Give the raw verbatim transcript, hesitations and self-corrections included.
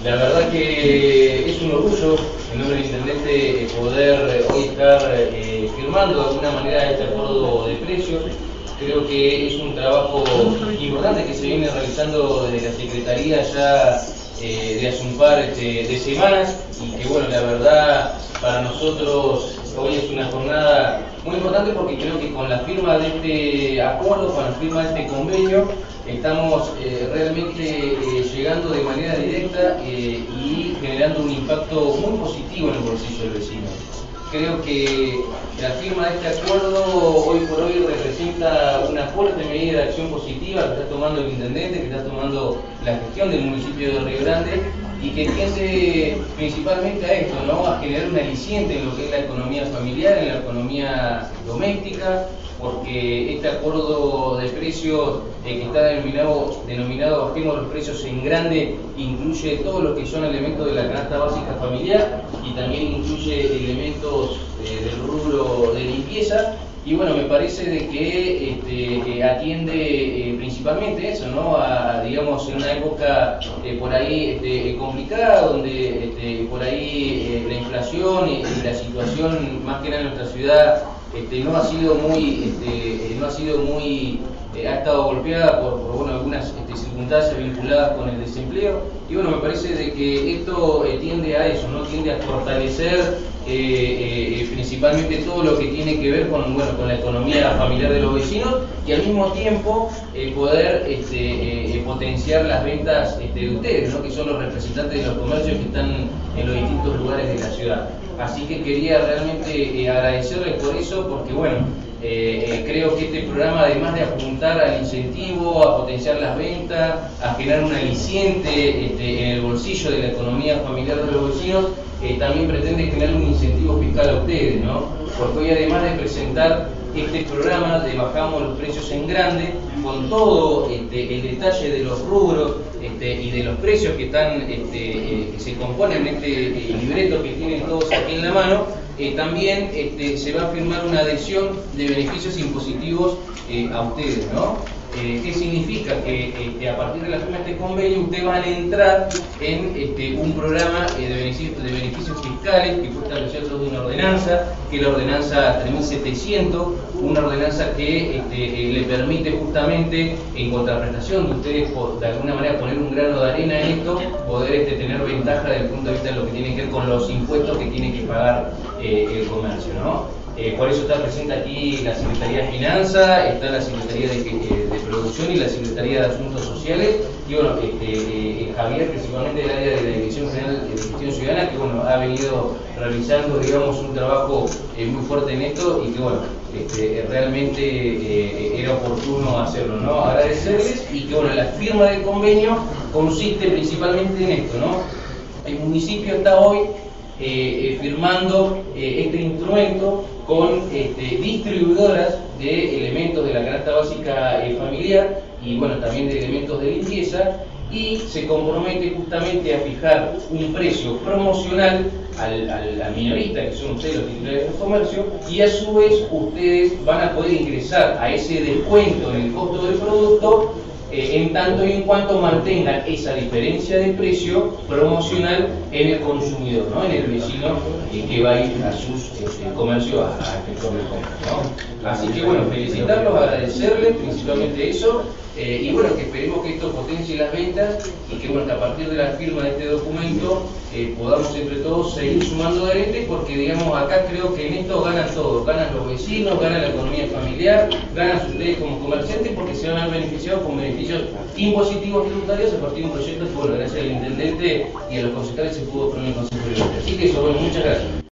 La verdad que es un orgullo, en nombre del intendente, poder hoy estar eh, firmando de alguna manera este acuerdo de precios. Creo que es un trabajo importante que se viene realizando desde la Secretaría ya eh, de hace un par este, de semanas, y que bueno, la verdad para nosotros hoy es una jornada muy importante, porque creo que con la firma de este acuerdo, con la firma de este convenio, estamos eh, realmente eh, llegando de manera directa eh, y generando un impacto muy positivo en el bolsillo del vecino. Creo que la firma de este acuerdo hoy por hoy representa una fuerte medida de acción positiva que está tomando el intendente, que está tomando la gestión del municipio de Río Grande, y que tiende principalmente a esto, ¿no? A generar un aliciente en lo que es la economía familiar, en la economía doméstica, porque este acuerdo de precios eh, que está denominado, denominado Bajemos los Precios en Grande, incluye todo lo que son elementos de la canasta básica familiar y también incluye elementos eh, del rubro de limpieza. Y bueno, me parece de que este, eh, atiende eh, principalmente eso, ¿no? A, digamos, en una época eh, por ahí este, complicada, donde este, por ahí eh, la inflación y, y la situación más que nada en nuestra ciudad este, no ha sido muy, este, no ha sido muy, eh, ha estado golpeada por, por bueno, algunas este, circunstancias vinculadas con el desempleo. Y bueno, me parece de que esto eh, tiende a eso, ¿no? Tiende a fortalecer Eh, eh, principalmente todo lo que tiene que ver con, bueno, con la economía familiar de los vecinos, y al mismo tiempo eh, poder este, eh, potenciar las ventas este, de ustedes, ¿no? Que son los representantes de los comercios que están en los distintos lugares de la ciudad. Así que quería realmente eh, agradecerles por eso, porque bueno, eh, eh, creo que este programa, además de apuntar al incentivo, a potenciar las ventas, a generar un aliciente este, en el bolsillo de la economía familiar de los vecinos, Eh, también pretende generar un incentivo fiscal a ustedes, ¿no? Porque hoy, además de presentar este programa de Bajamos los Precios en Grande, con todo este, el detalle de los rubros este, y de los precios que están este, eh, que se componen en este eh, libreto que tienen todos aquí en la mano, eh, también este, se va a firmar una adhesión de beneficios impositivos eh, a ustedes, ¿no? Eh, ¿Qué significa? Que este, a partir de la firma de este convenio ustedes van a entrar en este, un programa eh, de, beneficios, de beneficios fiscales que fue establecido de una ordenanza, que es la ordenanza tres mil setecientos, una ordenanza que este, eh, le permite justamente, en contraprestación de ustedes, por, de alguna manera poner un grano de arena en esto, poder este, tener ventaja desde el punto de vista de lo que tiene que ver con los impuestos que tiene que pagar eh, el comercio, ¿no? Eh, por eso está presente aquí la Secretaría de Finanzas, está la Secretaría de, de, de Producción y la Secretaría de Asuntos Sociales, y bueno, este, eh, Javier, principalmente del área de la Dirección General de Gestión Ciudadana, que bueno, ha venido realizando, digamos, un trabajo eh, muy fuerte en esto, y que bueno, este, realmente eh, era oportuno hacerlo, ¿no? Agradecerles, y que bueno, la firma del convenio consiste principalmente en esto, ¿no? El municipio está hoy Eh, eh, firmando eh, este instrumento con este, distribuidoras de elementos de la canasta básica eh, familiar, y bueno, también de elementos de limpieza, y se compromete justamente a fijar un precio promocional al, al, al minorista, que son ustedes los titulares del comercio, y a su vez ustedes van a poder ingresar a ese descuento en el costo del producto Eh, en tanto y en cuanto mantengan esa diferencia de precio promocional en el consumidor, ¿no? En el vecino eh, que va a ir a sus este, comercios a, a efectuar el compra, ¿no? Así que bueno, felicitarlos, agradecerles principalmente eso, eh, y bueno, que esperemos que esto potencie las ventas, y que bueno, que a partir de la firma de este documento eh, podamos entre todos seguir sumando adherentes, porque digamos, acá creo que en esto ganan todos, ganan los vecinos, ganan la economía familiar, ganan ustedes como comerciantes, porque se van a ver beneficiados con beneficios impositivos tributarios a partir de un proyecto que, bueno, gracias al intendente y a los concejales se pudo poner en consejo de. Así que eso, bueno, muchas gracias.